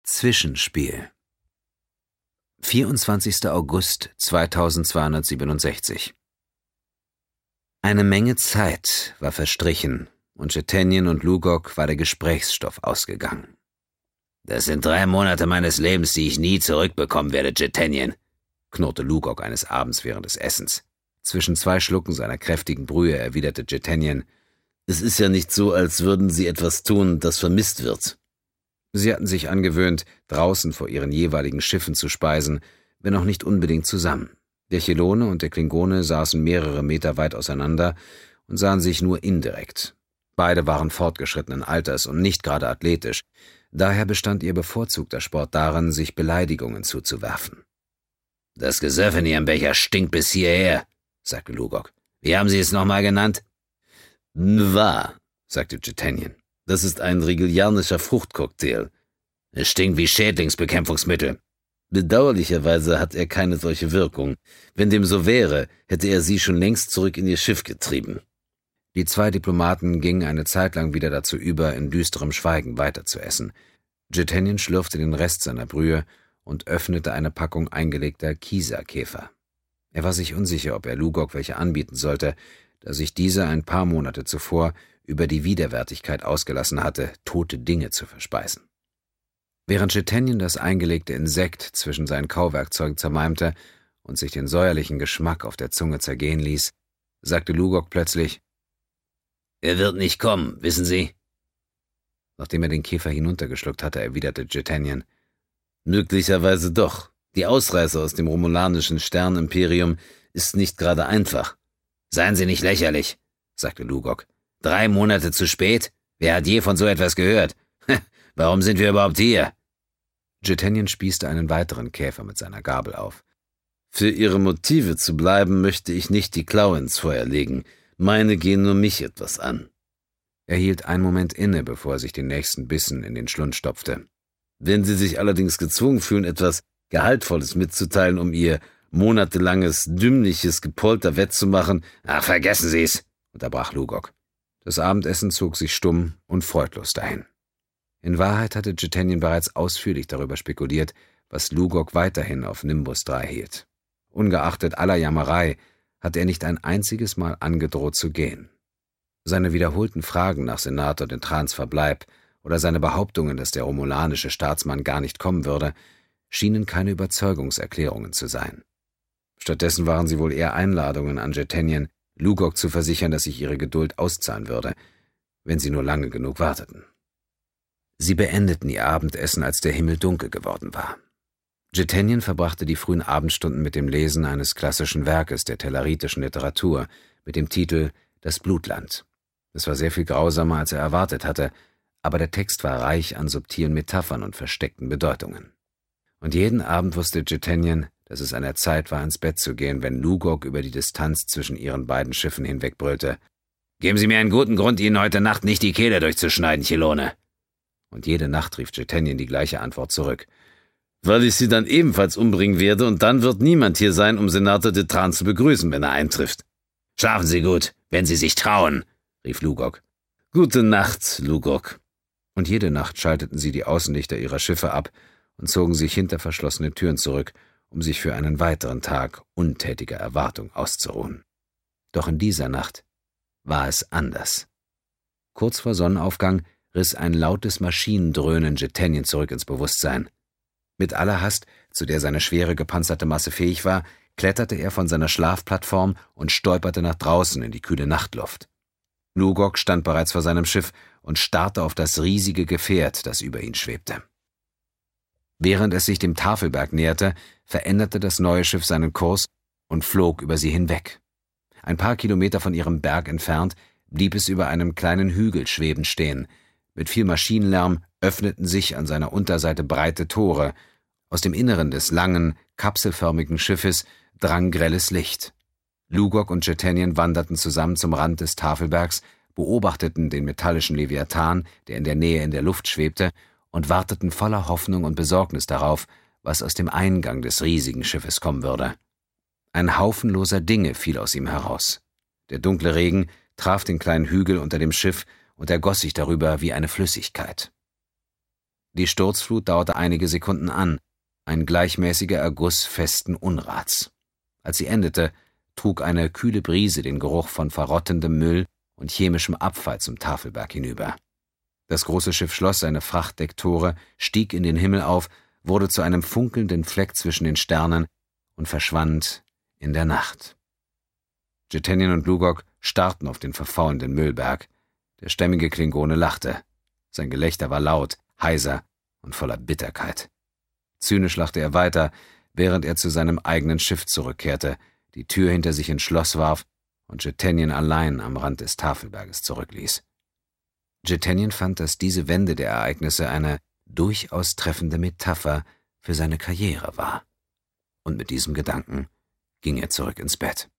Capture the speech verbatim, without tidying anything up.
Zwischenspiel. vierundzwanzigster August zweitausendzweihundertsiebenundsechzig. Eine Menge Zeit war verstrichen und Chretennien und Lugok war der Gesprächsstoff ausgegangen. »Das sind drei Monate meines Lebens, die ich nie zurückbekommen werde, Chretennien«, knurrte Lugok eines Abends während des Essens. Zwischen zwei Schlucken seiner kräftigen Brühe erwiderte Chretennien: »Es ist ja nicht so, als würden Sie etwas tun, das vermisst wird.« Sie hatten sich angewöhnt, draußen vor ihren jeweiligen Schiffen zu speisen, wenn auch nicht unbedingt zusammen. Der Chelone und der Klingone saßen mehrere Meter weit auseinander und sahen sich nur indirekt. Beide waren fortgeschrittenen Alters und nicht gerade athletisch, daher bestand ihr bevorzugter Sport darin, sich Beleidigungen zuzuwerfen. »Das Gesöff in Ihrem Becher stinkt bis hierher«, sagte Lugok. »Wie haben Sie es nochmal genannt?« »Nwa«, sagte Chretennien. »Das ist ein rigelianischer Fruchtcocktail. Es stinkt wie Schädlingsbekämpfungsmittel. Bedauerlicherweise hat er keine solche Wirkung. Wenn dem so wäre, hätte er Sie schon längst zurück in Ihr Schiff getrieben.« Die zwei Diplomaten gingen eine Zeit lang wieder dazu über, in düsterem Schweigen weiterzuessen. Chretennien schlürfte den Rest seiner Brühe und öffnete eine Packung eingelegter Kieserkäfer. Er war sich unsicher, ob er Lugok welche anbieten sollte, da sich dieser ein paar Monate zuvor über die Widerwärtigkeit ausgelassen hatte, tote Dinge zu verspeisen. Während Chretennien das eingelegte Insekt zwischen seinen Kauwerkzeugen zermalmte und sich den säuerlichen Geschmack auf der Zunge zergehen ließ, sagte Lugok plötzlich: »Er wird nicht kommen, wissen Sie?« Nachdem er den Käfer hinuntergeschluckt hatte, erwiderte Chretennien: »Möglicherweise doch. Die Ausreise aus dem romulanischen Sternimperium ist nicht gerade einfach.« »Seien Sie nicht lächerlich«, sagte Lugok. »Drei Monate zu spät? Wer hat je von so etwas gehört? Warum sind wir überhaupt hier?« Chretennien spießte einen weiteren Käfer mit seiner Gabel auf. »Für Ihre Motive zu bleiben, möchte ich nicht die Klaue ins Feuer legen. Meine gehen nur mich etwas an.« Er hielt einen Moment inne, bevor er sich den nächsten Bissen in den Schlund stopfte. »Wenn Sie sich allerdings gezwungen fühlen, etwas Gehaltvolles mitzuteilen, um Ihr monatelanges, dümmliches Gepolter wettzumachen...« »Ach, vergessen Sie's«, unterbrach Lugok. Das Abendessen zog sich stumm und freudlos dahin. In Wahrheit hatte Chretennien bereits ausführlich darüber spekuliert, was Lugok weiterhin auf Nimbus drei hielt. Ungeachtet aller Jammerei hatte er nicht ein einziges Mal angedroht zu gehen. Seine wiederholten Fragen nach Senator Dentrans Verbleib oder seine Behauptungen, dass der romulanische Staatsmann gar nicht kommen würde, schienen keine Überzeugungserklärungen zu sein. Stattdessen waren sie wohl eher Einladungen an Chretennien, Lugok zu versichern, dass sich ihre Geduld auszahlen würde, wenn sie nur lange genug warteten. Sie beendeten ihr Abendessen, als der Himmel dunkel geworden war. Chretennien verbrachte die frühen Abendstunden mit dem Lesen eines klassischen Werkes der telleritischen Literatur mit dem Titel »Das Blutland«. Es war sehr viel grausamer, als er erwartet hatte, aber der Text war reich an subtilen Metaphern und versteckten Bedeutungen. Und jeden Abend wusste Chretennien, dass es an der Zeit war, ins Bett zu gehen, wenn Lugok über die Distanz zwischen ihren beiden Schiffen hinwegbrüllte: »Geben Sie mir einen guten Grund, Ihnen heute Nacht nicht die Kehle durchzuschneiden, Chelone!« Und jede Nacht rief Chretennien die gleiche Antwort zurück: »Weil ich Sie dann ebenfalls umbringen werde, und dann wird niemand hier sein, um Senator Dentran zu begrüßen, wenn er eintrifft.« »Schlafen Sie gut, wenn Sie sich trauen«, rief Lugok. »Gute Nacht, Lugok.« Und jede Nacht schalteten sie die Außenlichter ihrer Schiffe ab und zogen sich hinter verschlossene Türen zurück, um sich für einen weiteren Tag untätiger Erwartung auszuruhen. Doch in dieser Nacht war es anders. Kurz vor Sonnenaufgang riss ein lautes Maschinendröhnen Chretennien zurück ins Bewusstsein. Mit aller Hast, zu der seine schwere gepanzerte Masse fähig war, kletterte er von seiner Schlafplattform und stolperte nach draußen in die kühle Nachtluft. Lugok stand bereits vor seinem Schiff und starrte auf das riesige Gefährt, das über ihn schwebte. Während es sich dem Tafelberg näherte, veränderte das neue Schiff seinen Kurs und flog über sie hinweg. Ein paar Kilometer von ihrem Berg entfernt blieb es über einem kleinen Hügel schwebend stehen. Mit viel Maschinenlärm öffneten sich an seiner Unterseite breite Tore. Aus dem Inneren des langen, kapselförmigen Schiffes drang grelles Licht. Lugok und Chretennien wanderten zusammen zum Rand des Tafelbergs, beobachteten den metallischen Leviathan, der in der Nähe in der Luft schwebte, und warteten voller Hoffnung und Besorgnis darauf, was aus dem Eingang des riesigen Schiffes kommen würde. Ein Haufen loser Dinge fiel aus ihm heraus. Der dunkle Regen traf den kleinen Hügel unter dem Schiff und ergoss sich darüber wie eine Flüssigkeit. Die Sturzflut dauerte einige Sekunden an, ein gleichmäßiger Erguss festen Unrats. Als sie endete, trug eine kühle Brise den Geruch von verrottendem Müll und chemischem Abfall zum Tafelberg hinüber. Das große Schiff schloss seine Frachtdecktore, stieg in den Himmel auf, wurde zu einem funkelnden Fleck zwischen den Sternen und verschwand in der Nacht. Jetanien und Lugok starrten auf den verfaulenden Müllberg. Der stämmige Klingone lachte. Sein Gelächter war laut, heiser und voller Bitterkeit. Zynisch lachte er weiter, während er zu seinem eigenen Schiff zurückkehrte, die Tür hinter sich ins Schloss warf und Jetanien allein am Rand des Tafelberges zurückließ. Jetanien fand, dass diese Wende der Ereignisse eine durchaus treffende Metapher für seine Karriere war. Und mit diesem Gedanken ging er zurück ins Bett.